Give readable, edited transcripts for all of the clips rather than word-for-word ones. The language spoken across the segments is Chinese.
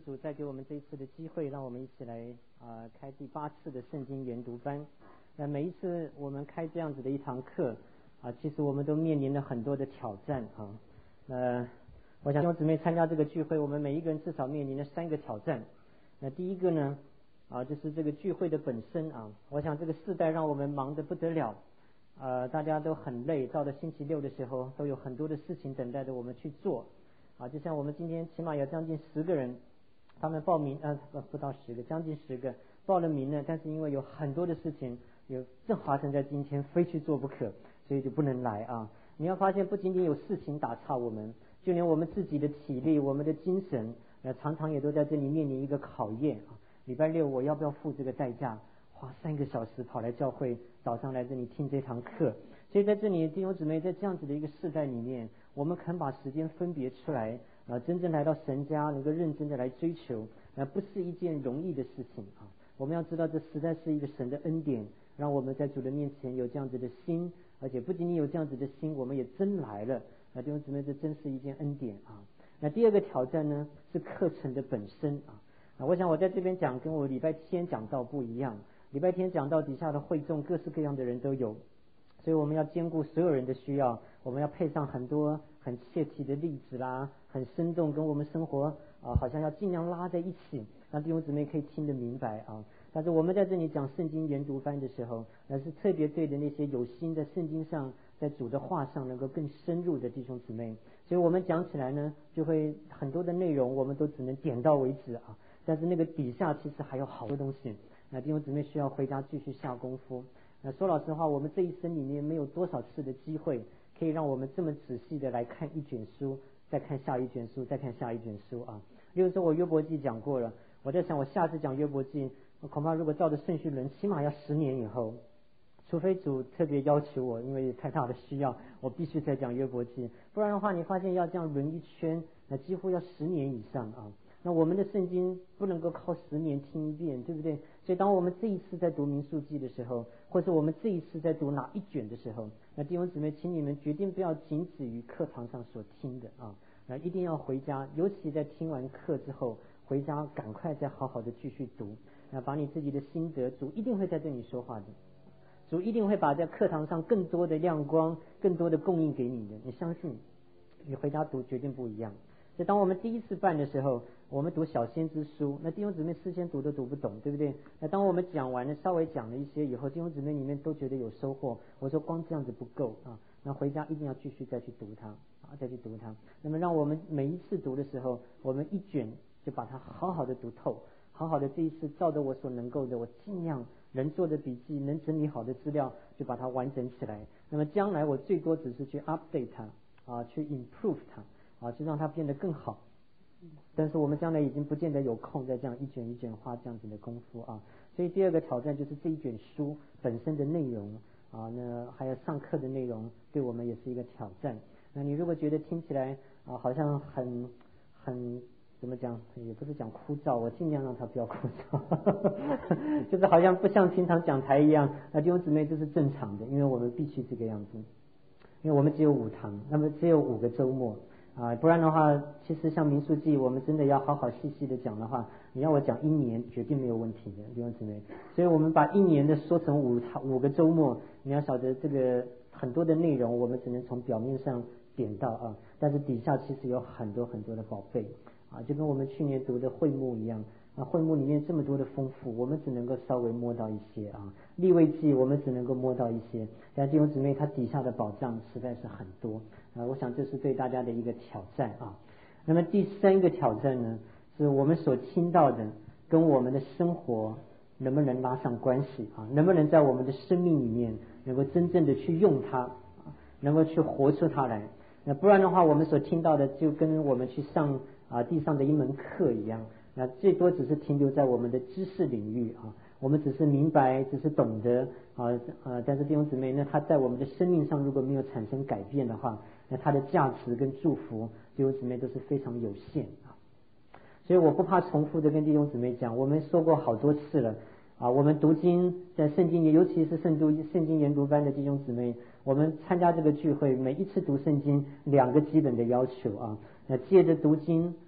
主再给我们这一次的机会，让我们一起来开第8次的圣经研读班。每一次我们开这样子的一堂课其实我们都面临了很多的挑战我想弟兄姊妹参加这个聚会，我们每一个人至少面临了3个挑战。那第一个呢就是这个聚会的本身我想这个世代让我们忙得不得了大家都很累，到了星期六的时候都有很多的事情等待着我们去做就像我们今天起码有将近10个人，他们报名不到10个，将近10个报了名了，但是因为有很多的事情正发生在今天，非去做不可，所以就不能来你要发现不仅仅有事情打岔我们，就连我们自己的体力，我们的精神常常也都在这里面临一个考验礼拜六我要不要付这个代价，花3个小时跑来教会，早上来这里听这堂课。所以在这里弟兄姊妹，在这样子的一个世代里面，我们肯把时间分别出来真正来到神家，能够认真的来追求不是一件容易的事情我们要知道这实在是一个神的恩典，让我们在主的面前有这样子的心，而且不仅仅有这样子的心，我们也真来了弟兄姊妹，这真是一件恩典那第二个挑战呢是课程的本身我想我在这边讲跟我礼拜天讲道不一样，礼拜天讲道底下的会众各式各样的人都有，所以我们要兼顾所有人的需要，我们要配上很多很切题的例子啦，很生动，跟我们生活好像要尽量拉在一起，让弟兄姊妹可以听得明白但是我们在这里讲圣经研读班的时候是特别对的那些有心在圣经上，在主的话上能够更深入的弟兄姊妹，所以我们讲起来呢就会很多的内容我们都只能点到为止但是那个底下其实还有好多东西，弟兄姊妹需要回家继续下功夫。说老实话，我们这一生里面没有多少次的机会可以让我们这么仔细的来看一卷书，再看下一卷书，再看下一卷书例如说我约伯记讲过了，我在想我下次讲约伯记恐怕如果照着顺序轮起码要10年以后，除非主特别要求我，因为太大的需要我必须再讲约伯记，不然的话你发现要这样轮一圈那几乎要10年以上那我们的圣经不能够靠10年听一遍，对不对？所以当我们这一次在读民数记的时候，或者我们这一次在读哪一卷的时候，那弟兄姊妹请你们决定不要仅止于课堂上所听的一定要回家，尤其在听完课之后回家赶快再好好的继续读把你自己的心得，主一定会在这里说话的，主一定会把在课堂上更多的亮光，更多的供应给你的，你相信你回家读决定不一样。所以当我们第一次办的时候，我们读小先知书，那弟兄姊妹事先读都读不懂，对不对？那当我们讲完了，稍微讲了一些以后，弟兄姊妹里面都觉得有收获，我说光这样子不够那回家一定要继续再去读它再去读它。那么让我们每一次读的时候，我们一卷就把它好好的读透，好好的这一次照着我所能够的，我尽量能做的笔记，能整理好的资料就把它完整起来。那么将来我最多只是去 update 它去 improve 它就让它变得更好，但是我们将来已经不见得有空再这样一卷一卷花这样子的功夫所以第二个挑战就是这一卷书本身的内容那还有上课的内容对我们也是一个挑战。那你如果觉得听起来好像很怎么讲，也不是讲枯燥，我尽量让它不要枯燥就是好像不像平常讲台一样弟兄姊妹这是正常的，因为我们必须这个样子，因为我们只有5堂，那么只有5个周末不然的话其实像民数记我们真的要好好细细的讲的话，你要我讲1年绝对没有问题的弟兄姊妹，所以我们把1年的说成5个周末，你要晓得这个很多的内容我们只能从表面上点到但是底下其实有很多很多的宝贝就跟我们去年读的会幕一样会幕里面这么多的丰富，我们只能够稍微摸到一些利未记我们只能够摸到一些，但弟兄姊妹它底下的宝藏实在是很多我想这是对大家的一个挑战那么第3个挑战呢，是我们所听到的跟我们的生活能不能拉上关系能不能在我们的生命里面能够真正的去用它能够去活出它来。那不然的话我们所听到的就跟我们去上地上的一门课一样，那最多只是停留在我们的知识领域我们只是明白，只是懂得但是弟兄姊妹，那它在我们的生命上如果没有产生改变的话，那它的价值跟祝福弟兄姊妹都是非常有限所以我不怕重复的跟弟兄姊妹讲，我们说过好多次了我们读经在圣经尤其是圣经研读班的弟兄姊妹，我们参加这个聚会每一次读圣经2个基本的要求那借着读经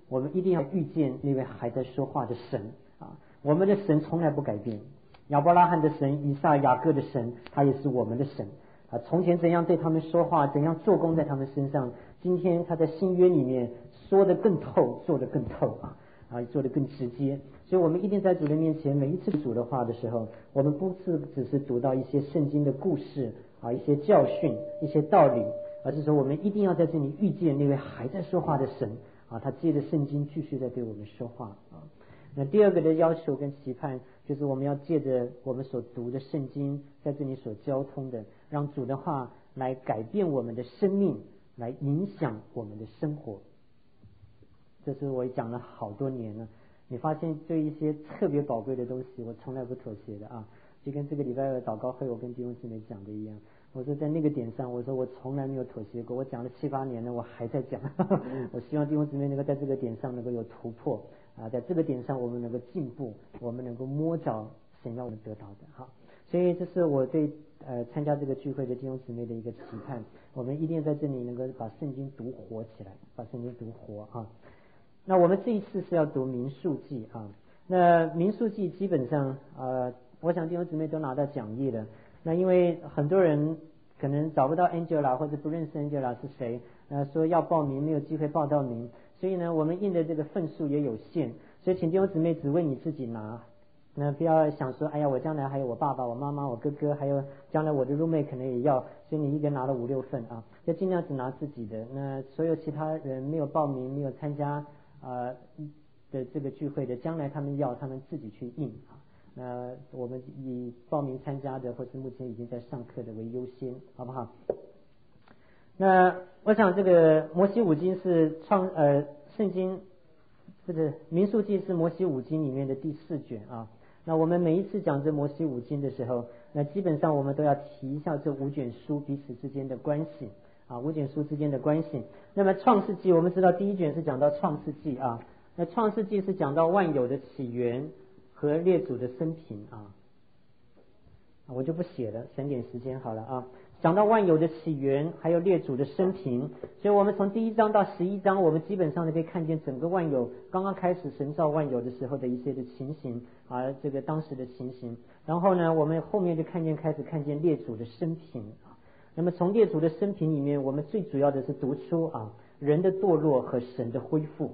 我们一定要遇见那位还在说话的神啊！我们的神从来不改变，亚伯拉罕的神、以撒、雅各的神，他也是我们的神啊！从前怎样对他们说话，怎样做工在他们身上，今天他在新约里面说得更透，做得更透做得更直接。所以我们一定在主的面前，每一次主的话的时候，我们不是只是读到一些圣经的故事一些教训、一些道理，而是说我们一定要在这里遇见那位还在说话的神他借着圣经继续在对我们说话那第二个的要求跟期盼，就是我们要借着我们所读的圣经，在这里所交通的，让主的话来改变我们的生命，来影响我们的生活。这是我讲了好多年了，你发现对一些特别宝贵的东西，我从来不妥协的就跟这个礼拜的祷告会我跟弟兄姊妹讲的一样，我说在那个点上，我说我从来没有妥协过，我讲了7、8年了，我还在讲我希望弟兄姊妹能够在这个点上能够有突破在这个点上我们能够进步，我们能够摸着神要我们得到的所以这是我对参加这个聚会的弟兄姊妹的一个期盼，我们一定在这里能够把圣经读活起来，把圣经读活那我们这一次是要读民数记那民数记基本上我想弟兄姊妹都拿到讲义了，那因为很多人可能找不到 Angela 或者不认识 Angela 是谁说要报名没有机会报到名，所以呢我们印的这个份数也有限，所以请弟兄姊妹只为你自己拿，那不要想说哎呀我将来还有我爸爸我妈妈我哥哥，还有将来我的 roommate 可能也要，所以你一个拿了5、6份就尽量只拿自己的，那所有其他人没有报名没有参加的这个聚会的，将来他们要他们自己去印那我们以报名参加的或是目前已经在上课的为优先，好不好？那我想这个摩西五经是圣经这个民数记是摩西五经里面的第4卷那我们每一次讲这摩西五经的时候，那基本上我们都要提一下这5卷书彼此之间的关系5卷书之间的关系。那么创世纪我们知道第1卷是讲到创世纪那创世纪是讲到万有的起源和列祖的生平我就不写了，省点时间好了讲到万有的起源还有列祖的生平，所以我们从第1章到11章，我们基本上可以看见整个万有刚刚开始神造万有的时候的一些的情形这个当时的情形，然后呢我们后面就开始看见列祖的生平那么从列祖的生平里面，我们最主要的是读出人的堕落和神的恢复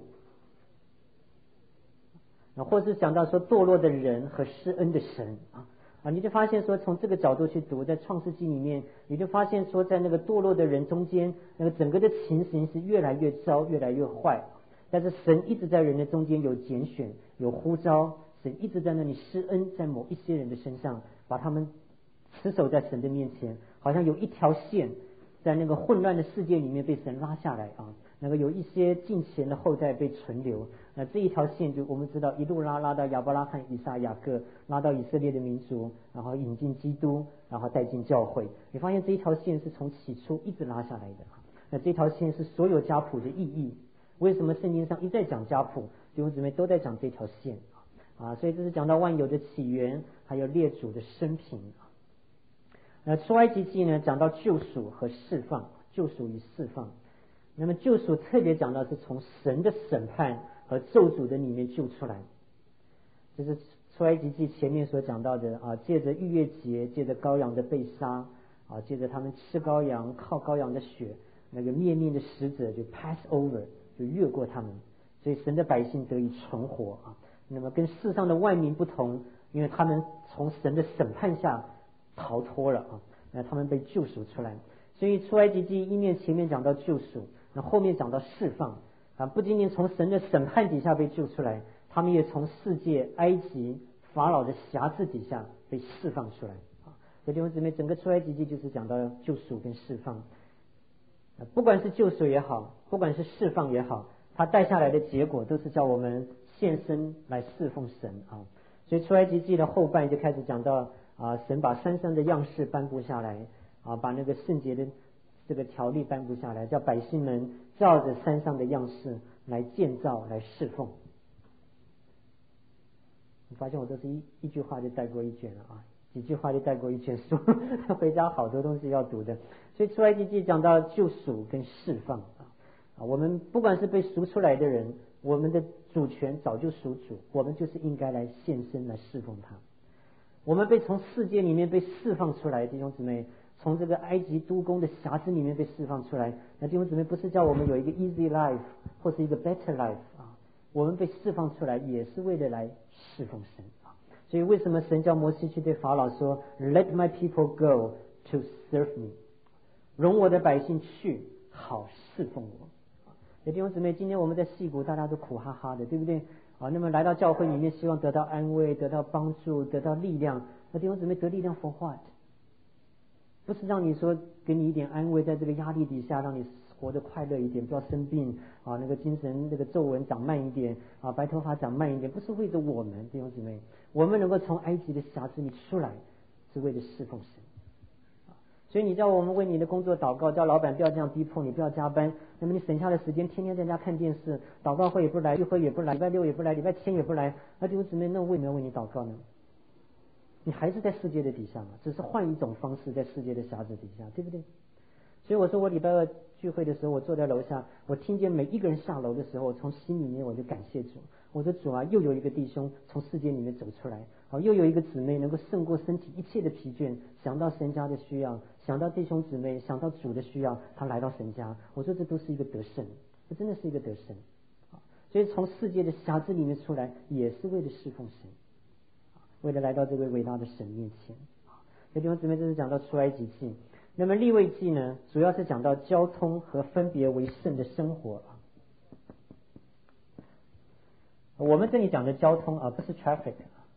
或是讲到说堕落的人和施恩的神你就发现说从这个角度去读，在创世纪里面你就发现说在那个堕落的人中间，那个整个的情形是越来越糟越来越坏，但是神一直在人的中间有拣选有呼召，神一直在那里施恩在某一些人的身上，把他们持守在神的面前，好像有一条线在那个混乱的世界里面被神拉下来那个有一些近前的后代被存留，那这一条线就我们知道一路拉到亚伯拉罕以撒雅各，拉到以色列的民族，然后引进基督，然后带进教会，你发现这一条线是从起初一直拉下来的那这条线是所有家谱的意义，为什么圣经上一再讲家谱，弟兄姊妹都在讲这条线所以这是讲到万有的起源还有列祖的生平出埃及记呢讲到救赎和释放，救赎与释放，那么救赎特别讲到是从神的审判和咒诅的里面救出来，这是出埃及记前面所讲到的借着逾越节，借着羔羊的被杀借着他们吃羔羊靠羔羊的血，那个灭命的使者就 pass over 就越过他们，所以神的百姓得以存活那么跟世上的万民不同，因为他们从神的审判下逃脱了那他们被救赎出来，所以出埃及记一面前面讲到救赎，那后面讲到释放不仅仅从神的审判底下被救出来，他们也从世界埃及法老的辖制底下被释放出来所以弟兄姊妹，整个出埃及记就是讲到救赎跟释放不管是救赎也好，不管是释放也好，它带下来的结果都是叫我们献身来侍奉神所以出埃及记的后半就开始讲到神把山上的样式颁布下来把那个圣洁的这个条例颁布下来，叫百姓们照着山上的样式来建造来侍奉。你发现我都是一句话就带过一卷了几句话就带过一卷书回家好多东西要读的。所以出埃及记讲到救赎跟释放我们不管是被赎出来的人我们的主权早就属主，我们就是应该来献身来侍奉他。我们被从世界里面被释放出来，弟兄姊妹，从这个埃及督工的辖制里面被释放出来。那弟兄姊妹，不是叫我们有一个 easy life 或是一个 better life 啊，我们被释放出来也是为了来侍奉神啊。所以为什么神叫摩西去对法老说 Let my people go to serve me， 容我的百姓去好侍奉我。弟兄姊妹，今天我们在矽谷大家都苦哈哈的，对不对啊？那么来到教会里面，希望得到安慰，得到帮助，得到力量。那弟兄姊妹，得力量 for what？ 不是让你说给你一点安慰，在这个压力底下让你活得快乐一点，不要生病啊，那个精神那个皱纹长慢一点啊，白头发长慢一点，不是为着我们，弟兄姊妹，我们能够从埃及的辖制里出来，是为了侍奉神。所以你叫我们为你的工作祷告，叫老板不要这样逼迫你，不要加班，那么你省下的时间天天在家看电视，祷告会也不来，聚会也不来，礼拜六也不来，礼拜天也不来，那弟兄姊妹，那为什么要为你祷告呢？你还是在世界的底下嘛，只是换一种方式在世界的辖制底下，对不对？所以我说我礼拜二聚会的时候，我坐在楼下，我听见每一个人下楼的时候，我从心里面我就感谢主，我说主啊，又有一个弟兄从世界里面走出来，又有一个姊妹能够胜过身体一切的疲倦，想到神家的需要，想到弟兄姊妹，想到主的需要，他来到神家，我说这都是一个得胜，这真的是一个得胜。所以从世界的辖制里面出来，也是为了侍奉神，为了来到这位伟大的神面前。弟兄姊妹，这是讲到出埃及记。那么利未记呢，主要是讲到交通和分别为圣的生活。我们这里讲的交通不是 traffic，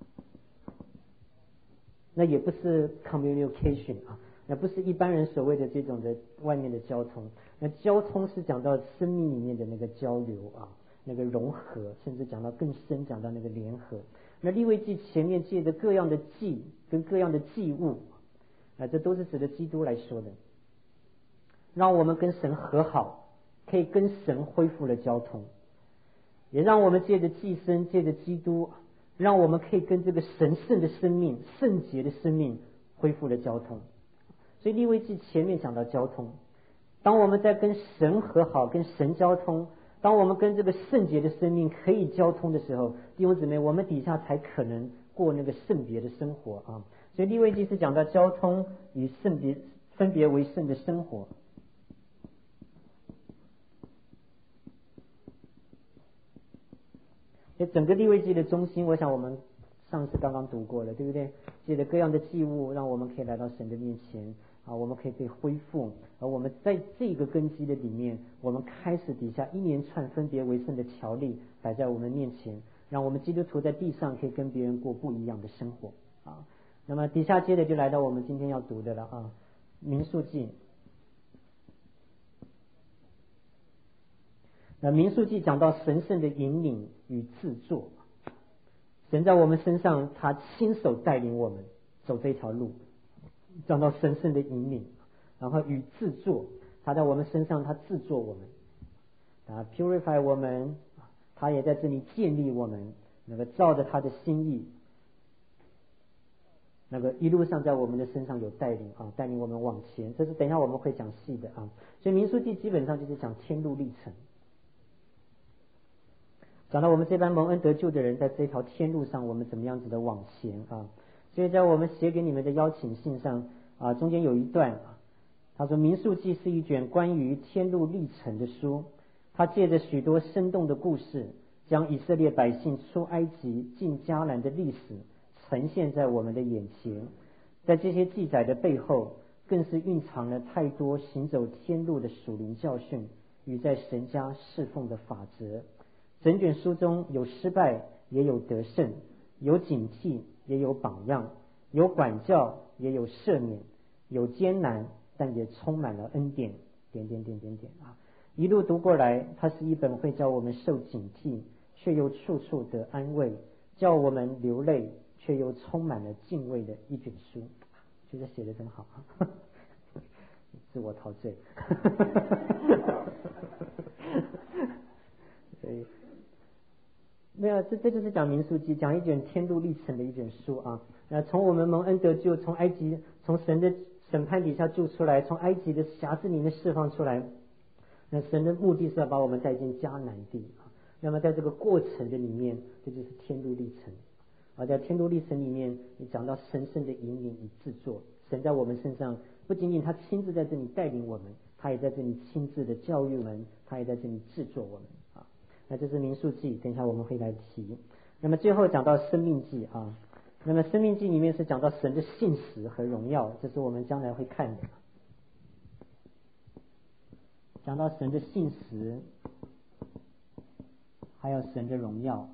那也不是 communication 那不是一般人所谓的这种的外面的交通。那交通是讲到生命里面的那个交流那个融合，甚至讲到更深，讲到那个联合。那利未记前面借着各样的祭跟各样的祭物这都是指的基督来说的，让我们跟神和好，可以跟神恢复了交通，也让我们借着祭牲，借着基督，让我们可以跟这个神圣的生命、圣洁的生命恢复了交通。所以利未记前面讲到交通，当我们在跟神和好、跟神交通，当我们跟这个圣洁的生命可以交通的时候，弟兄姊妹，我们底下才可能过那个圣别的生活所以利未记是讲到交通与圣别分别为圣的生活。所以整个利未记的中心，我想我们上次刚刚读过了，对不对？借着各样的祭物，让我们可以来到神的面前我们可以被恢复，而我们在这个根基的里面，我们开始底下一连串分别为圣的条例摆在我们面前，让我们基督徒在地上可以跟别人过不一样的生活那么底下接着就来到我们今天要读的了民数记。那民数记讲到神圣的引领与制作，神在我们身上他亲手带领我们走这条路，讲到神圣的引领，然后与制作，他在我们身上他制作我们purify 我们，他也在这里建立我们，那个照着他的心意，那个一路上在我们的身上有带领带领我们往前，这是等一下我们会讲细的所以民数记基本上就是讲天路历程，讲到我们这班蒙恩得救的人在这条天路上我们怎么样子的往前所以在我们写给你们的邀请信上中间有一段他说民数记是一卷关于天路历程的书，他借着许多生动的故事，将以色列百姓出埃及进迦南的历史呈现在我们的眼前。在这些记载的背后，更是蕴藏了太多行走天路的属灵教训与在神家侍奉的法则。整卷书中有失败也有得胜，有警惕也有榜样，有管教也有赦免，有艰难但也充满了恩典一路读过来，它是一本会叫我们受警惕却又处处得安慰，叫我们流泪却又充满了敬畏的一卷书。觉得写得真好自我陶醉所以没有，这就是讲民数记，讲一卷天路历程的一卷书从我们蒙恩得救，从埃及，从神的审判底下救出来，从埃及的辖制里面释放出来，那神的目的是要把我们带进迦南地那么在这个过程的里面，这就是天路历程。而在天路历程里面，你讲到神圣的引领与制作，神在我们身上不仅仅他亲自在这里带领我们，他也在这里亲自的教育我们，他也在这里制作我们啊。那这是民数记，等一下我们会来提。那么最后讲到生命记啊，那么生命记里面是讲到神的信实和荣耀，这是我们将来会看的。讲到神的信实，还有神的荣耀。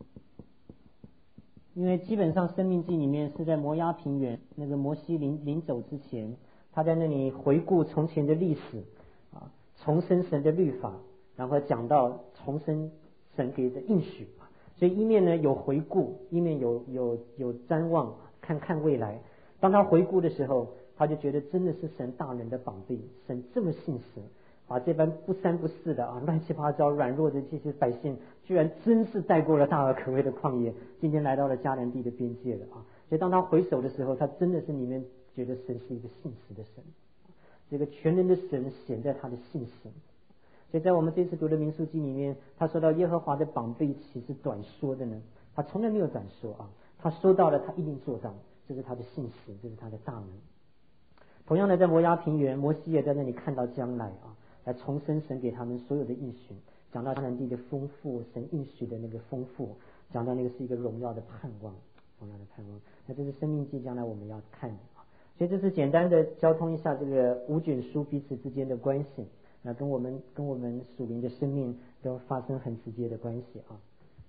因为基本上生命记里面是在摩押平原，那个摩西临走之前，他在那里回顾从前的历史啊，重申神的律法，然后讲到重申神给的应许。所以一面呢有回顾，一面有瞻望，看未来。当他回顾的时候，他就觉得真的是神大能的膀臂，神这么信实，把这般不三不四的乱七八糟软弱的这些百姓，居然真是带过了大而可畏的旷野，今天来到了迦南地的边界了啊！所以当他回首的时候，他真的是里面觉得神是一个信实的神，这个全能的神显在他的信实。所以在我们这次读的民数记里面，他说到耶和华的膀臂岂是短说的呢？他从来没有短说啊，他说到了，他一定做到，这是他的信实，这是他的大能。同样的，在摩押平原，摩西也在那里看到将来啊，来重申神给他们所有的应许，讲到迦南地的丰富，神应许的那个丰富，讲到那个是一个荣耀的盼望，荣耀的盼望。那这是生命记，将来我们要看的啊。所以这是简单的交通一下这个五卷书彼此之间的关系。跟我们属灵的生命都发生很直接的关系啊。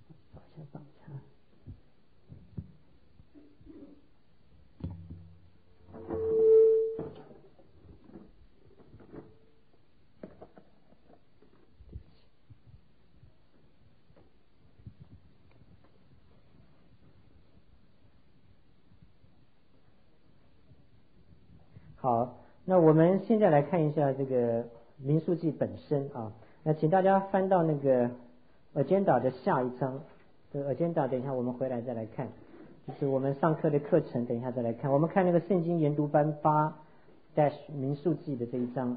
好，那我们现在来看一下这个民数记本身啊。那请大家翻到那个 agenda 的下一章，这个 agenda 等一下我们回来再来看，就是我们上课的课程，等一下再来看。我们看那个圣经研读班8-民数记的这一章。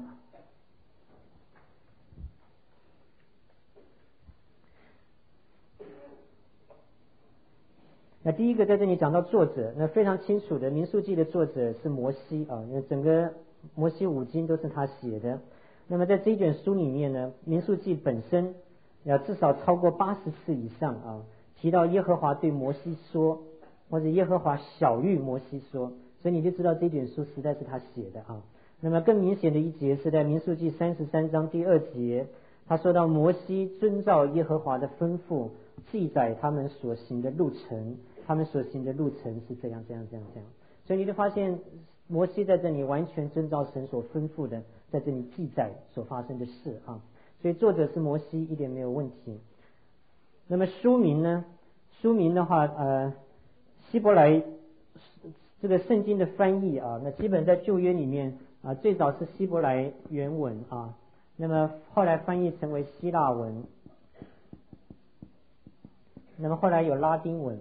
那第一个在这里讲到作者，那非常清楚的，民数记的作者是摩西啊，那整个摩西五经都是他写的。那么在这一卷书里面呢，民数记本身至少超过80次以上啊，提到耶和华对摩西说，或者耶和华晓谕摩西说，所以你就知道这卷书实在是他写的啊。那么更明显的一节是在民数记33章第2节，他说到摩西遵照耶和华的吩咐，记载他们所行的路程，他们所行的路程是这样。所以你就发现摩西在这里完全遵照神所吩咐的，在这里记载所发生的事啊。所以作者是摩西，一点没有问题。那么书名呢？书名的话，希伯来这个圣经的翻译啊，那基本在旧约里面啊，最早是希伯来原文啊，那么后来翻译成为希腊文，那么后来有拉丁文。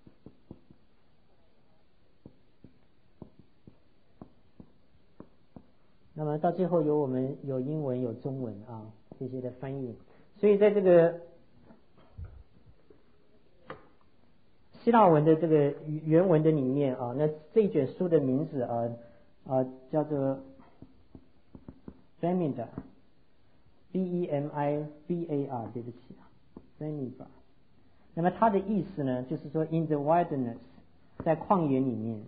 那么到最后我们有英文有中文啊这些的翻译，所以在这个希腊文的这个原文的里面啊，那这一卷书的名字叫做 Bemidbar B-E-M-I-B-A-R 对不起Bemidbar。那么它的意思呢，就是说 in the wilderness 在旷野里面。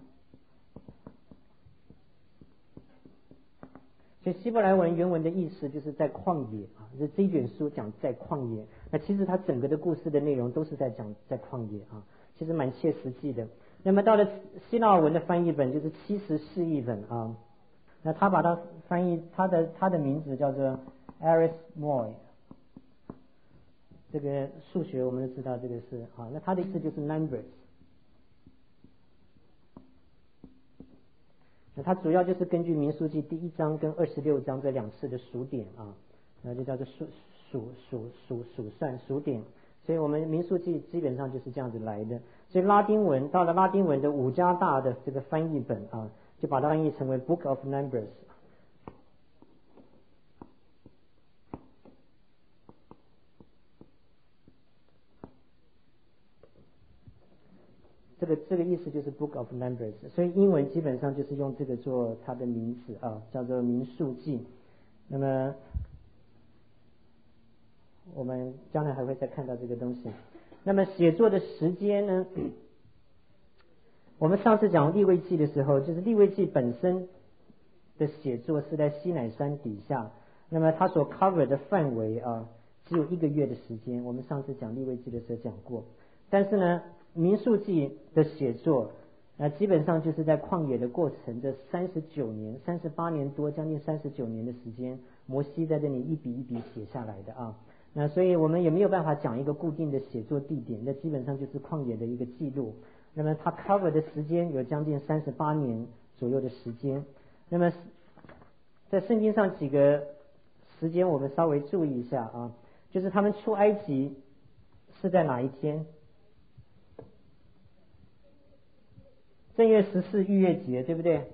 所以希伯来文原文的意思就是在旷野啊，这一卷书讲在旷野，那其实它整个的故事的内容都是在讲在旷野啊，其实蛮切实际的。那么到了希腊文的翻译本就是70释义本啊，那他把它翻译，他的名字叫做 Aris Moy， 这个数学我们都知道这个是啊，那他的意思就是 numbers。那它主要就是根据民数记第1章跟26章这2次的数点啊，那就叫做数算数点，所以我们民数记基本上就是这样子来的。所以拉丁文到了拉丁文的5加大的这个翻译本啊，就把它翻译成为 Book of Numbers。 这个意思就是 Book of Numbers， 所以英文基本上就是用这个做它的名字啊，叫做民数记。那么我们将来还会再看到这个东西。那么写作的时间呢？我们上次讲利未记的时候，就是利未记本身的写作是在西乃山底下，那么它所 cover 的范围啊，只有1个月的时间。我们上次讲利未记的时候讲过，但是呢，民数记的写作基本上就是在旷野的过程这39年、38年多，将近39年的时间，摩西在这里一笔一笔写下来的啊。那所以我们也没有办法讲一个固定的写作地点，那基本上就是旷野的一个记录。那么它 cover 的时间有将近38年左右的时间。那么在圣经上几个时间我们稍微注意一下啊，就是他们出埃及是在哪一天？正月14逾越节，对不对？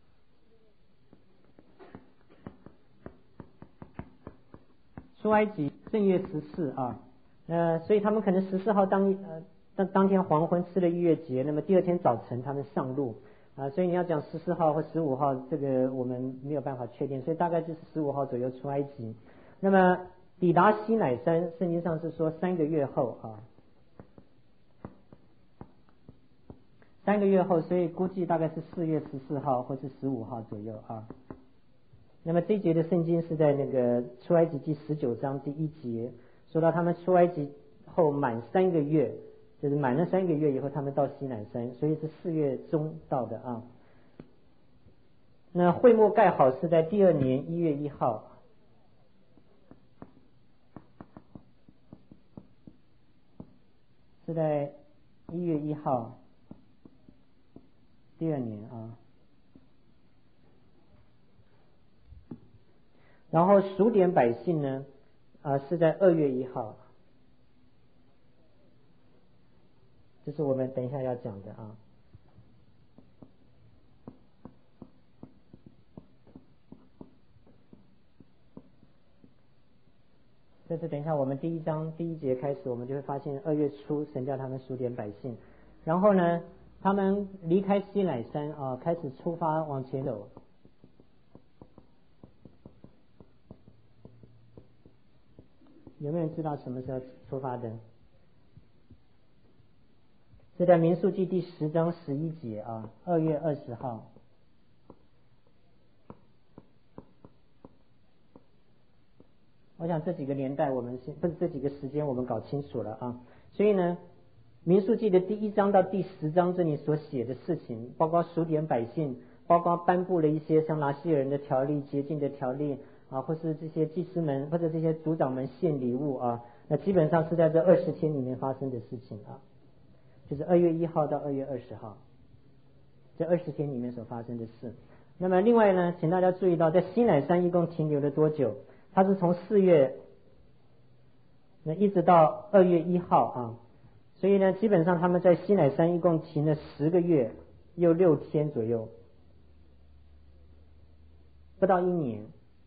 出埃及正月14啊，所以他们可能14号当天黄昏吃了逾越节，那么第二天早晨他们上路啊，所以你要讲14号或15号，这个我们没有办法确定，所以大概就是15号左右出埃及。那么抵达西乃山，圣经上是说3个月后啊，3个月后，所以估计大概是4月14号或是15号左右啊。那么这一节的圣经是在那个出埃及记19章第1节，说到他们出埃及后满3个月，就是满了3个月以后，他们到西乃山，所以是4月中到的啊。那会幕盖好是在第2年1月1号，是在1月1号，第2年啊。然后数点百姓呢，是在2月1号，这是我们等一下要讲的啊。这是等一下我们第1章第1节开始，我们就会发现2月初神叫他们数点百姓，然后呢，他们离开西乃山啊，开始出发往前走。有没有人知道什么时候出发的？是在民数记第10章11节啊，2月20号。我想这几个年代不是这几个时间我们搞清楚了啊。所以呢，民数记的第1章到第10章这里所写的事情，包括数点百姓，包括颁布了一些像拿西尔人的条例、洁净的条例啊，或是这些祭司们或者这些族长们献礼物啊，那基本上是在这20天里面发生的事情啊，就是2月1号到2月20号，这20天里面所发生的事。那么另外呢，请大家注意到，在西乃山一共停留了多久？它是从4月那一直到2月1号啊，所以呢，基本上他们在西乃山一共停了10个月又6天左右，不到1年。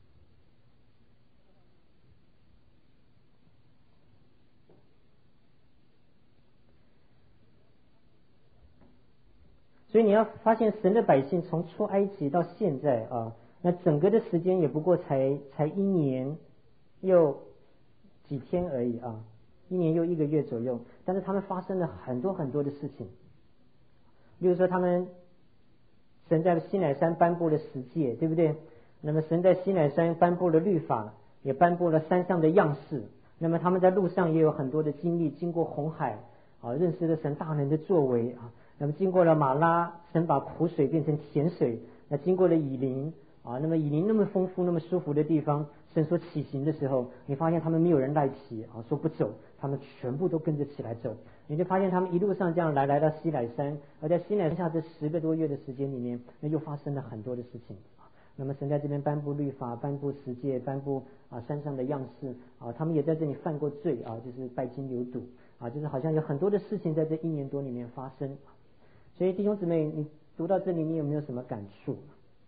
所以你要发现神的百姓从出埃及到现在啊，那整个的时间也不过才1年又几天而已啊，1年又1个月左右，但是他们发生了很多很多的事情。比如说神在西乃山颁布了10诫，对不对？那么神在西乃山颁布了律法，也颁布了山上的样式。那么他们在路上也有很多的经历，经过红海啊，认识了神大能的作为啊。那么经过了马拉，神把苦水变成甜水。那经过了以琳啊，那么以琳那么丰富那么舒服的地方，神说起行的时候，你发现他们没有人赖皮啊，说不走，他们全部都跟着起来走。你就发现他们一路上这样来到西乃山，而在西乃山下这10个多月的时间里面，那又发生了很多的事情。那么神在这边颁布律法，颁布10诫，颁布山上的样式啊，他们也在这里犯过罪啊，就是拜金牛犊啊，就是好像有很多的事情在这1年多里面发生。所以弟兄姊妹，你读到这里，你有没有什么感触？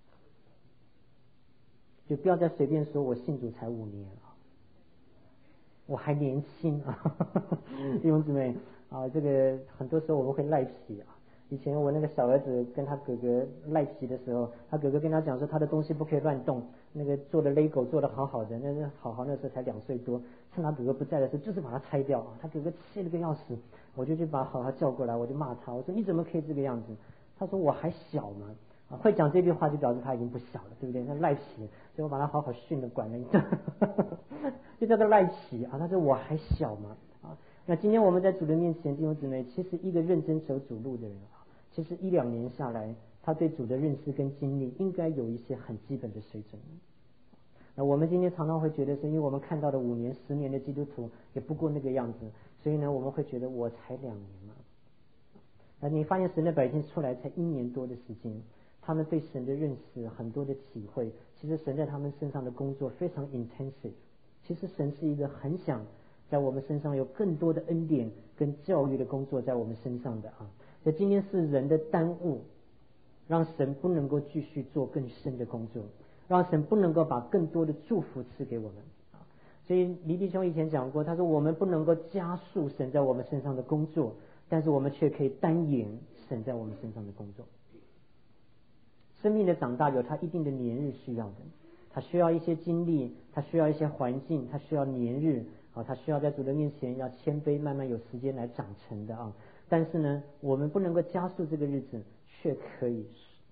就不要再随便说我信主才5年啊，我还年轻啊，弟兄姊妹啊，这个很多时候我们会赖皮啊。 以前我那个小儿子跟他哥哥赖皮的时候，他哥哥跟他讲说他的东西不可以乱动，那个做的 LEGO 做的好好的，那是好好那时候才2岁多，趁他哥哥不在的时候就是把它拆掉啊，他哥哥气了个要死，我就去把好好叫过来，我就骂他，我说你怎么可以这个样子？他说我还小嘛，会讲这句话就表示他已经不小了，对不对？那赖皮，所以我把他好好训了管了一顿，就叫做赖皮啊。他说我还小嘛啊。那今天我们在主的面前，弟兄姊妹，其实一个认真走主路的人啊，其实1-2年下来，他对主的认识跟经历应该有一些很基本的水准。那我们今天常常会觉得是因为我们看到的5年、10年的基督徒也不过那个样子，所以呢，我们会觉得我才2年嘛。那你发现神的百姓出来才1年多的时间，他们对神的认识很多的体会，其实神在他们身上的工作非常 intensive。其实神是一个很想在我们身上有更多的恩典跟教育的工作在我们身上的啊。所以今天是人的耽误，让神不能够继续做更深的工作，让神不能够把更多的祝福赐给我们啊。所以黎弟兄以前讲过，他说我们不能够加速神在我们身上的工作，但是我们却可以单延神在我们身上的工作。生命的长大有它一定的年日需要的，它需要一些经历，它需要一些环境，它需要年日啊，它需要在主的面前要谦卑，慢慢有时间来长成的啊。但是呢，我们不能够加速这个日子，却可以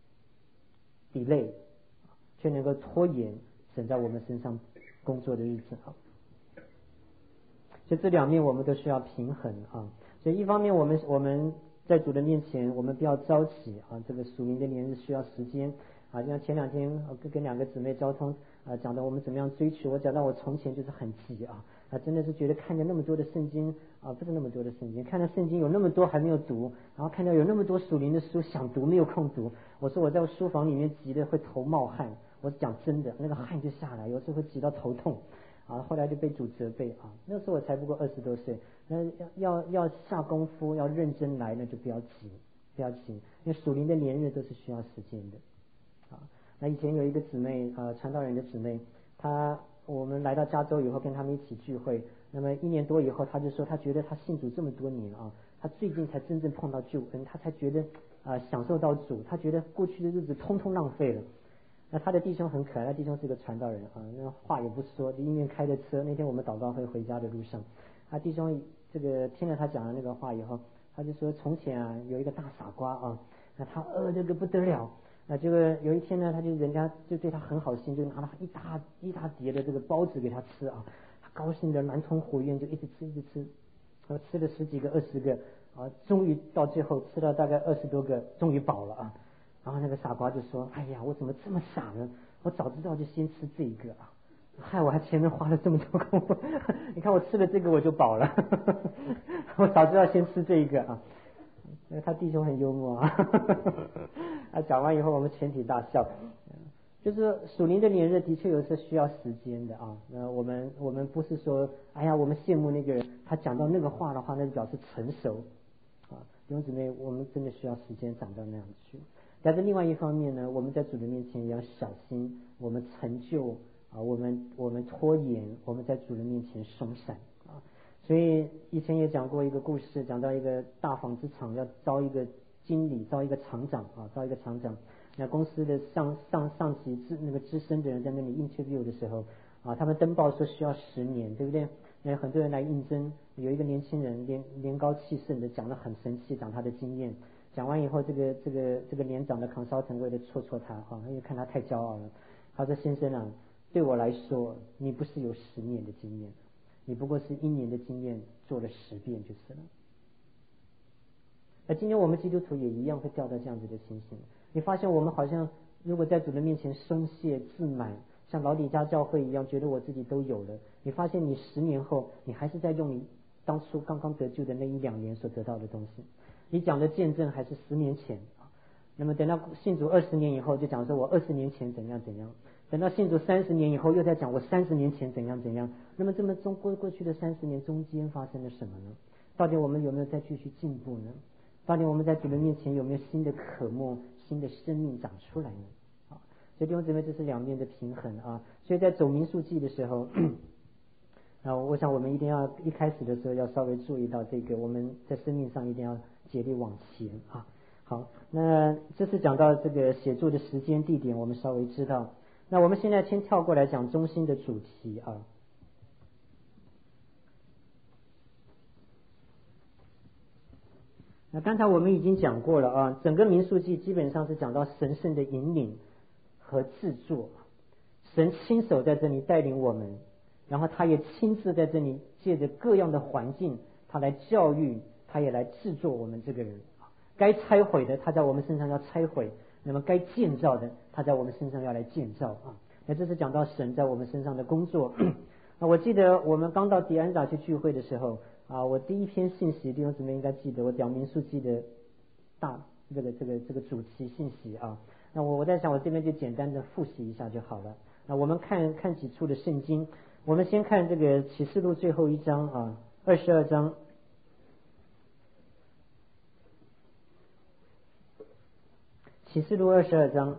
delay， 却能够拖延神在我们身上工作的日子啊。所以这2面我们都需要平衡啊。所以一方面我们在主的面前，我们不要着急啊，这个属灵的年日需要时间啊。就像前2天跟2个姊妹交通啊，讲到我们怎么样追求，我讲到我从前就是很急啊，真的是觉得看着那么多的圣经啊，不是那么多的圣经，看到圣经有那么多还没有读，然后看到有那么多属灵的书想读没有空读，我说我在书房里面急得会头冒汗，我讲真的，那个汗就下来，有时候会急到头痛啊。后来就被主责备啊，那时候我才不过20多岁，那要下功夫，要认真来，那就不要急，不要急，因为属灵的年日都是需要时间的啊。那以前有一个姊妹传道人的姊妹，我们来到加州以后跟他们一起聚会，那么1年多以后，他就说他觉得他信主这么多年啊，他最近才真正碰到救恩，他才觉得享受到主，他觉得过去的日子通通浪费了。那他的弟兄很可爱，他弟兄是个传道人啊，那话也不说，一面开着车。那天我们祷告会回家的路上，他弟兄这个听了他讲的那个话以后，他就说从前有一个大傻瓜啊，那他饿这个不得了。那这个有一天呢，人家就对他很好心，就拿了一大碟的这个包子给他吃啊，他高兴的满腔火焰，就一直吃，他吃了10几个20个啊，终于到最后吃了大概20多个，终于饱了啊。然后那个傻瓜就说：“哎呀，我怎么这么傻呢？我早知道就先吃这个啊，害我还前面花了这么多功夫。你看我吃了这个我就饱了，我早知道先吃这个啊。”那他弟兄很幽默啊，讲完以后我们全体大笑。就是属灵的年日的确有时候需要时间的啊。那我们不是说，哎呀，我们羡慕那个人，他讲到那个话的话，那就表示成熟啊。弟兄姊妹，我们真的需要时间长到那样去。但是另外一方面呢，我们在主的面前也要小心，我们成就啊，我们拖延，我们在主的面前松散啊。所以以前也讲过一个故事，讲到一个大纺织厂要招一个经理，招一个厂长啊，招一个厂长。那公司的上级那个资深的人在那里 interview 的时候啊，他们登报说需要10年，对不对？那很多人来应征，有一个年轻人年高气盛的讲得很神气，讲他的经验。讲完以后，这个年长的 consultant 为了戳他啊，因为看他太骄傲了，他说：“先生啊，对我来说，你不是有10年的经验，你不过是1年的经验做了10遍就是了。”那今天我们基督徒也一样会掉到这样子的情形。你发现我们好像如果在主的面前松懈自满，像老底嘉教会一样，觉得我自己都有了。你发现你10年后，你还是在用你当初刚刚得救的那1-2年所得到的东西。你讲的见证还是10年前啊，那么等到信主20年以后，就讲说我20年前怎样怎样；等到信主30年以后，又在讲我30年前怎样怎样。那么这么过去的30年中间发生了什么呢？到底我们有没有再继续进步呢？到底我们在主的面前有没有新的渴慕、新的生命长出来呢？啊，所以弟兄姊妹，这是2面的平衡啊。所以在走民数记的时候。我想我们一定要一开始的时候要稍微注意到这个，我们在生命上一定要竭力往前啊。 好，那这次讲到这个写作的时间地点，我们稍微知道。那我们现在先跳过来讲中心的主题啊。那刚才我们已经讲过了啊，整个民数记基本上是讲到神圣的引领和制作，神亲手在这里带领我们，然后他也亲自在这里借着各样的环境，他来教育，他也来制作我们这个人。该拆毁的，他在我们身上要拆毁；那么该建造的，他在我们身上要来建造啊。那这是讲到神在我们身上的工作。那我记得我们刚到迪安扎去聚会的时候啊，我第一篇信息，弟兄姊妹应该记得，我讲民数记的这个主题信息啊。那我在想，我这边就简单的复习一下就好了。那我们看几处的圣经，我们先看这个启示录最后一章啊，22章。启示录22章，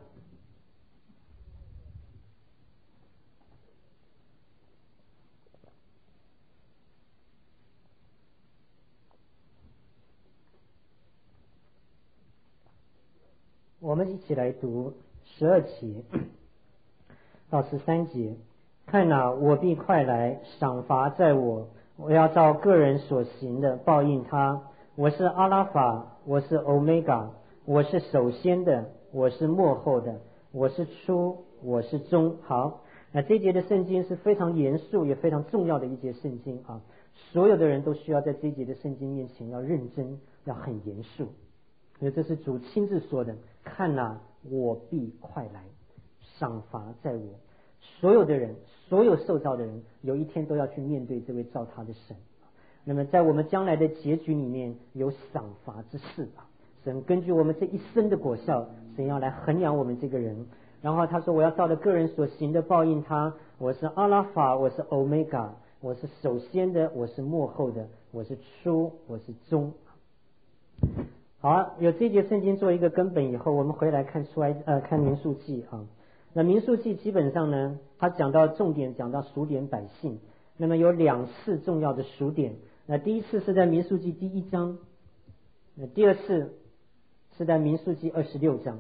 我们一起来读12节到13节。看哪，我必快来，赏罚在我，我要照个人所行的报应他。我是阿拉法，我是欧米伽，我是首先的，我是末后的，我是初，我是终。好，那这一节的圣经是非常严肃也非常重要的一节圣经啊，所有的人都需要在这一节的圣经面前要认真，要很严肃，因为这是主亲自说的。看哪，我必快来，赏罚在我。所有的人，所有受造的人，有一天都要去面对这位造他的神。那么在我们将来的结局里面有赏罚之事啊。神根据我们这一生的果效，神要来衡量我们这个人。然后他说，我要照着个人所行的报应他。我是阿拉法，我是欧米伽，我是首先的，我是末后的，我是初，我是终。好，有这节圣经做一个根本以后，我们回来看看民数记啊。那民数记基本上呢，他讲到重点，讲到数点百姓。那么有2次重要的数点。那第一次是在民数记第1章，那第二次是在民数记26章。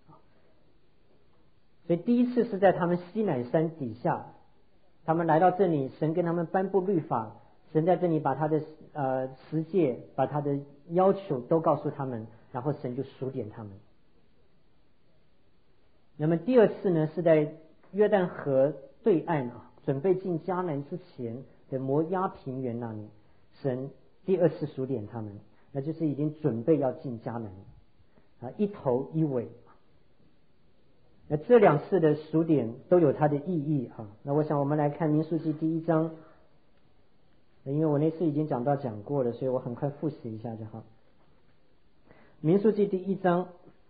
所以第一次是在他们西乃山底下，他们来到这里，神跟他们颁布律法，神在这里把他的十诫，把他的要求都告诉他们，然后神就数点他们。那么第二次呢，是在约旦河对岸啊，准备进迦南之前的摩押平原那里，神第二次数点他们，那就是已经准备要进迦南啊，一头一尾。那这2次的数点都有它的意义啊。那我想我们来看民数记第1章，因为我那次已经讲过了，所以我很快复习一下就好。民数记第1章，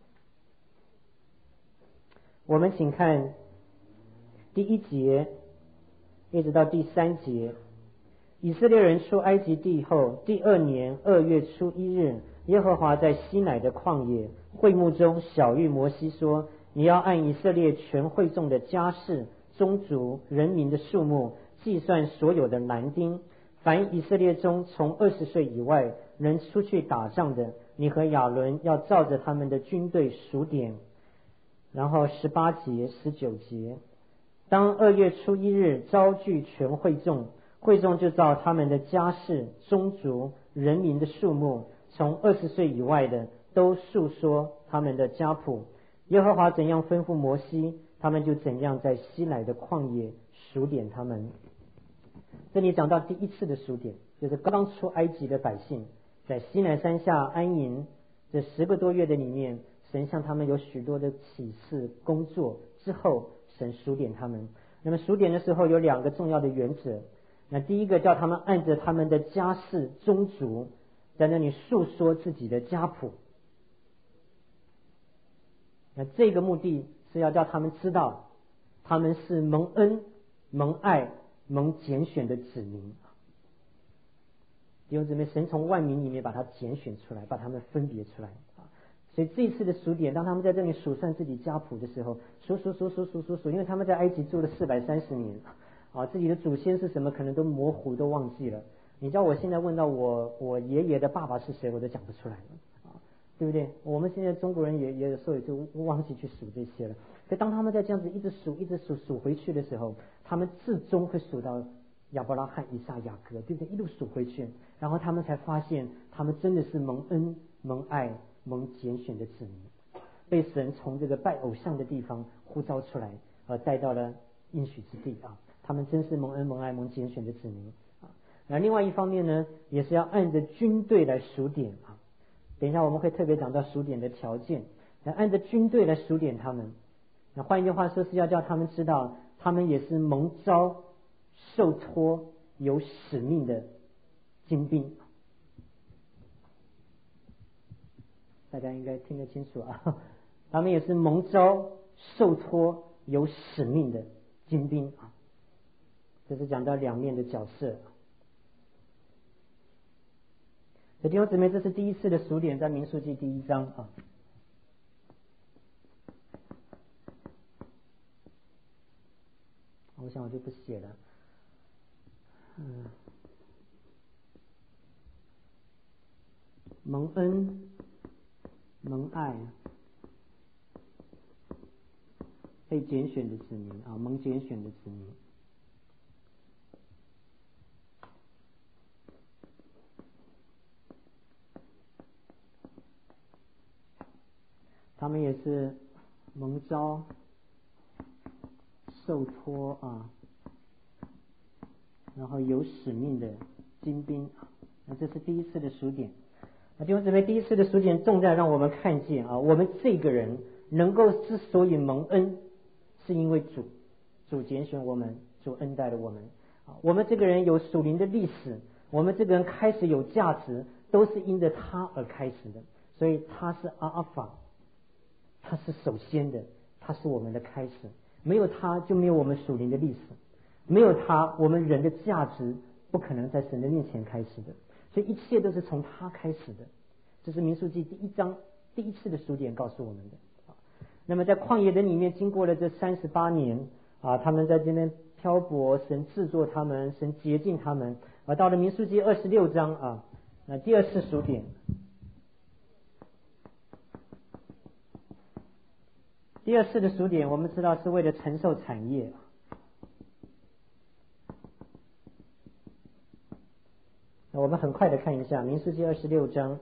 我们请看第1节一直到第3节。以色列人出埃及地后，第2年2月初1日，耶和华在西乃的旷野会幕中晓谕摩西说，你要按以色列全会众的家室、宗族、人民的数目计算所有的男丁，凡以色列中从20岁以外能出去打仗的，你和亚伦要照着他们的军队数点。然后18节、19节，当2月初1日召聚全会众，会众就照他们的家室、宗族、人民的数目，从20岁以外的都述说他们的家谱。耶和华怎样吩咐摩西，他们就怎样在西乃的旷野数点他们。这里讲到第1次的数点，就是刚刚出埃及的百姓在西乃山下安营这10个多月的里面，神向他们有许多的启示工作之后，神数点他们。那么数点的时候有2个重要的原则。那第一个叫他们按着他们的家世宗族在那里述说自己的家谱。那这个目的是要叫他们知道他们是蒙恩、蒙爱、蒙拣选的子民。弟兄姊妹，神从万民里面把他拣选出来，把他们分别出来。所以这一次的数点，当他们在这里数算自己家谱的时候，数，因为他们在埃及住了430年啊，自己的祖先是什么可能都模糊都忘记了。你知道我现在问到我爷爷的爸爸是谁，我都讲不出来了啊。 对不对？我们现在中国人也有时候也就忘记去数这些了。可当他们在这样子一直数回去的时候，他们至终会数到亚伯拉罕、以撒、雅各，对不对？一路数回去，然后他们才发现，他们真的是蒙恩、蒙爱、蒙拣选的子民，被神从这个拜偶像的地方呼召出来，带到了应许之地啊！他们真是蒙恩、蒙爱、蒙拣选的子民啊！那另外一方面呢，也是要按着军队来数点啊。等一下我们会特别讲到数点的条件，那按着军队来数点他们。那换一句话说，是要叫他们知道，他们也是蒙召、受托、有使命的精兵。大家应该听得清楚啊，他们也是蒙召、受托、有使命的精兵啊。这是讲到两面的角色。弟兄姊妹，这是第一次的数点，在民数记第1章啊。我想我就不写了。蒙恩、蒙爱、被拣选的子民啊，蒙拣选的子民。他们也是蒙召、受托啊，然后有使命的精兵。那这是第一次的数点。那弟兄姊妹，第一次的数点重在让我们看见啊，我们这个人能够之所以蒙恩，是因为主拣选我们，主恩待了我们啊。我们这个人有属灵的历史，我们这个人开始有价值，都是因着他而开始的。所以他是阿尔法。他是首先的，他是我们的开始，没有他就没有我们属灵的历史，没有他我们人的价值不可能在神的面前开始的，所以一切都是从他开始的。这是民数记第1章第一次的数点告诉我们的。那么在旷野的里面经过了这38年啊，他们在这边漂泊，神制作他们，神洁净他们，到了民数记26章啊，那第二次数点。第二次的数点，我们知道是为了承受产业。那我们很快的看一下民数记26章。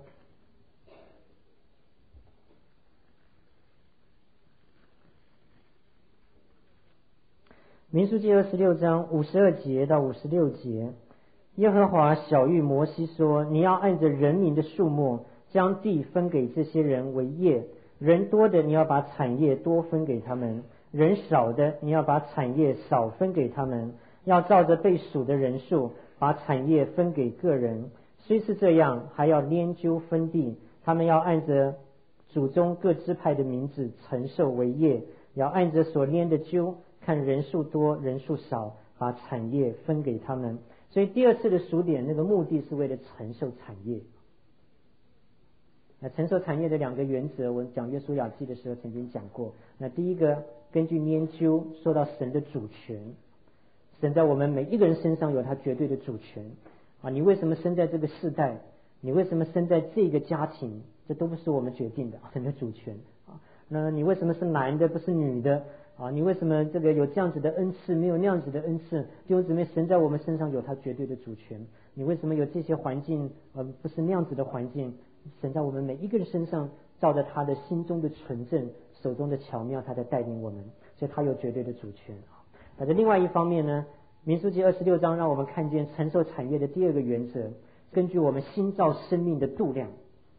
民数记26章52节到56节，耶和华晓谕摩西说：你要按着人民的数目，将地分给这些人为业。人多的你要把产业多分给他们，人少的你要把产业少分给他们，要照着被数的人数把产业分给个人。虽是这样，还要拈阄分地，他们要按着祖宗各支派的名字承受为业，要按着所拈的阄，看人数多人数少，把产业分给他们。所以第二次的数点，那个目的是为了承受产业。那承受产业的2个原则，我讲约书亚记的时候曾经讲过。那第一个，根据拈阄说到神的主权，神在我们每一个人身上有他绝对的主权啊！你为什么生在这个世代？你为什么生在这个家庭？这都不是我们决定的，神的主权啊！那你为什么是男的不是女的啊？你为什么这个有这样子的恩赐，没有那样子的恩赐？弟兄姊妹，神在我们身上有他绝对的主权。你为什么有这些环境，不是那样子的环境？神在我们每一个人身上照着他的心中的纯正，手中的巧妙，他在带领我们，所以他有绝对的主权。但是另外一方面呢，民数记26章让我们看见承受产业的第2个原则，根据我们新造生命的度量。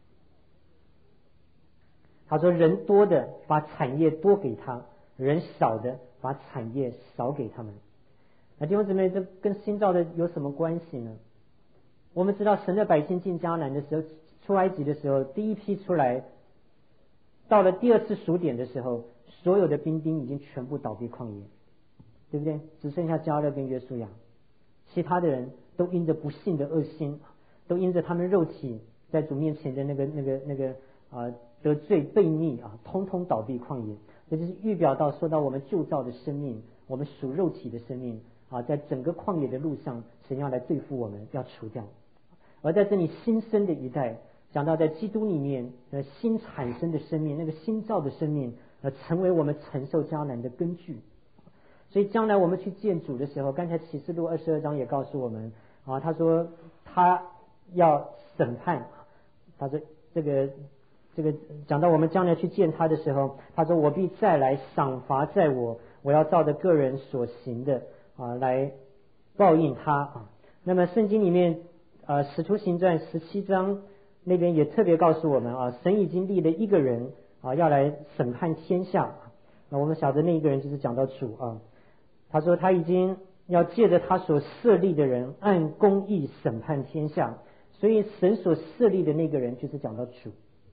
他说人多的把产业多给他，人少的把产业少给他们。那弟兄姊妹，这跟新造的有什么关系呢？我们知道神的百姓进迦南的时候，出埃及的时候，第一批出来，到了第2次数点的时候，所有的兵丁已经全部倒闭旷野，对不对？只剩下迦勒跟约书亚，其他的人都因着不幸的恶心，都因着他们肉体在主面前的那个得罪悖逆啊，通通倒闭旷野。这就是预表到说到我们旧造的生命，我们属肉体的生命啊，在整个旷野的路上，神要来对付我们，要除掉。而在这里新生的一代， 讲到在基督里面新产生的生命，那个新造的生命成为我们承受迦南的根据。所以将来我们去见主的时候，刚才启示录22章也告诉我们他说他要审判，他说这个讲到我们将来去见他的时候，他说我必再来赏罚在我要照着个人所行的来报应他那么圣经里面使徒行传17章那边也特别告诉我们神已经立了一个人要来审判天下。那我们晓得那一个人就是讲到主他说他已经要借着他所设立的人按公义审判天下，所以神所设立的那个人就是讲到主。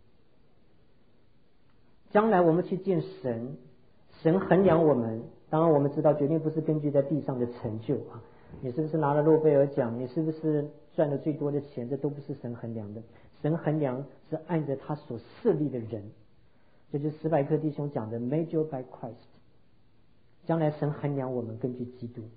将来我们去见神，神衡量我们，当然我们知道绝对不是根据在地上的成就你是不是拿了诺贝尔奖，你是不是赚了最多的钱，这都不是神衡量的。神衡量是按着他所设立的人，这就是史百克弟兄讲的 measured by Christ。 将来神衡量我们根据基督，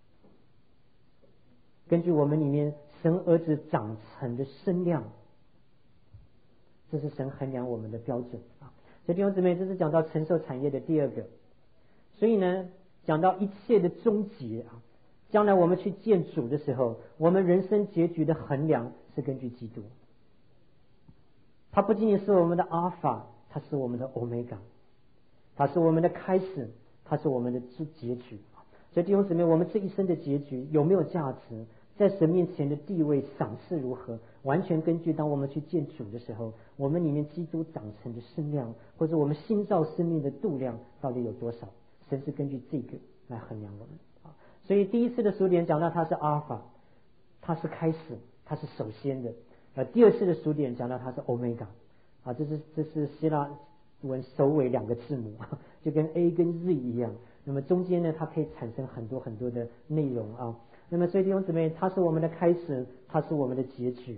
根据我们里面神儿子长成的身量，这是神衡量我们的标准所以弟兄姊妹，这是讲到承受产业的第二个。所以呢，讲到一切的终结将来我们去见主的时候，我们人生结局的衡量是根据基督。他不仅仅是我们的阿法，他是我们的欧米伽，他是我们的开始，他是我们的结局。所以弟兄姊妹，我们这一生的结局有没有价值，在神面前的地位赏赐如何，完全根据当我们去见主的时候，我们里面基督长成的身量，或者我们新造生命的度量到底有多少，神是根据这个来衡量我们所以第一次的数点讲到他是阿尔法，他是开始，他是首先的第二次的数点讲到他是欧米伽这是希腊文首尾两个字母就跟 A 跟 Z 一样。那么中间呢，它可以产生很多很多的内容那么所以弟兄姊妹，它是我们的开始，它是我们的结局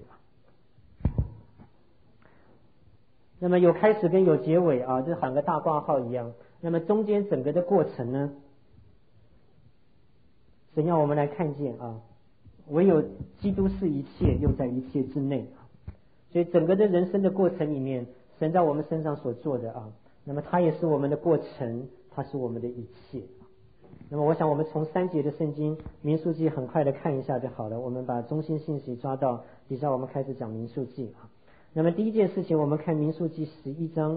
那么有开始跟有结尾这两个大括号一样。那么中间整个的过程呢，神要我们来看见唯有基督是一切，又在一切之内所以整个的人生的过程里面，神在我们身上所做的那么它也是我们的过程，它是我们的一切。那么我想我们从3节的圣经民数记很快的看一下就好了，我们把中心信息抓到底下，我们开始讲民数记那么第一件事情，我们看民数记11章。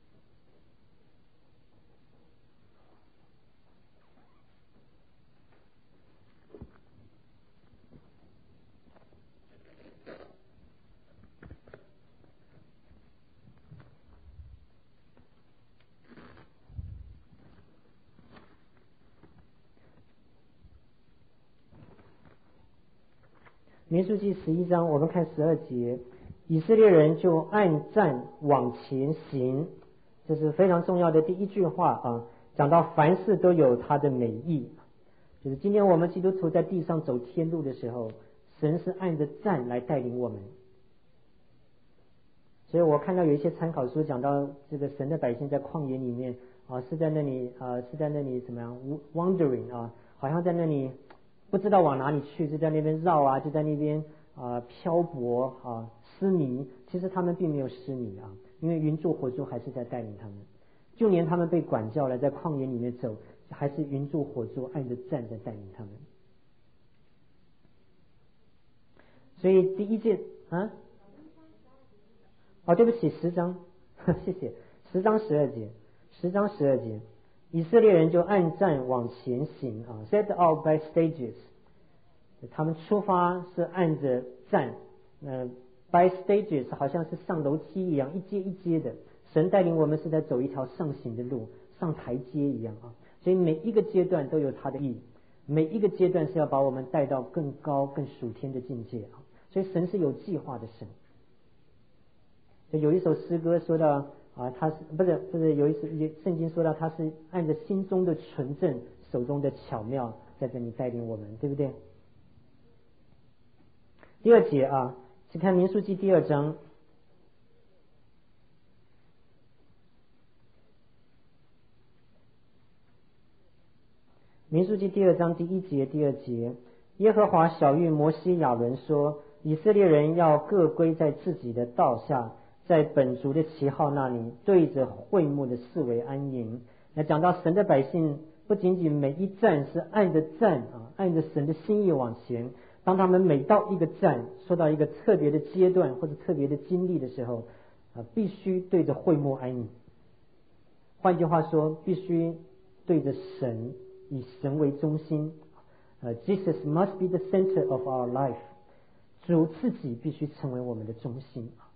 民数记11章，我们看12节，以色列人就按战往前行，这是非常重要的第一句话讲到凡事都有它的美意，就是今天我们基督徒在地上走天路的时候，神是按着战来带领我们。所以我看到有一些参考书讲到这个神的百姓在旷野里面是在那里怎么样 wandering 好像在那里不知道往哪里去，就在那边绕就在那边漂泊失迷。其实他们并没有失迷因为云柱火柱还是在带领他们，就连他们被管教了，在旷野里面走，还是云柱火柱按着站在带领他们。所以第一件对不起，10章谢谢，10章12节，以色列人就按战往前行set out by stages， 他们出发是按着战by stages 好像是上楼梯一样，一阶一阶的，神带领我们是在走一条上行的路，上台阶一样所以每一个阶段都有它的意义，每一个阶段是要把我们带到更高更属天的境界所以神是有计划的神。就有一首诗歌说到他是不是有一次圣经说到他是按着心中的纯正，手中的巧妙，在这里带领我们，对不对？第2节去看民数记第2章。民数记第2章第1节、第2节，耶和华晓谕摩西亚伦说： 以色列人要各归在自己的道下，在本族的旗号那里，对着会幕的四围安营。那讲到神的百姓，不仅仅每一站是按着站按着神的心意往前，当他们每到一个站，说到一个特别的阶段或者特别的经历的时候，必须对着会幕安营。换句话说，必须对着神，以神为中心。Jesus must be the center of our life。主自己必须成为我们的中心。